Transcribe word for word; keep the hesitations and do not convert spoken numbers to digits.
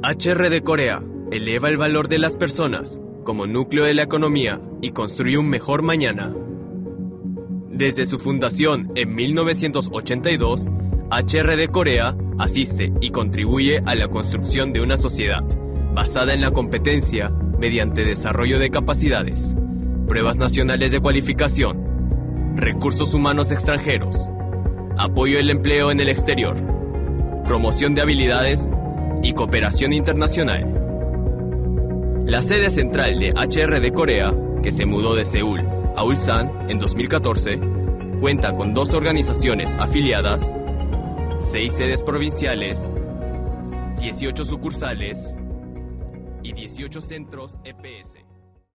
H R de Corea eleva el valor de las personas como núcleo de la economía y construye un mejor mañana. Desde su fundación en mil novecientos ochenta y dos, H R de Corea asiste y contribuye a la construcción de una sociedad basada en la competencia mediante desarrollo de capacidades, pruebas nacionales de cualificación, recursos humanos extranjeros, apoyo al empleo en el exterior, promoción de habilidades y cooperación internacional. La sede central de H R de Corea, que se mudó de Seúl a Ulsan en dos mil catorce, cuenta con dos organizaciones afiliadas, seis sedes provinciales, dieciocho sucursales y dieciocho centros E P S.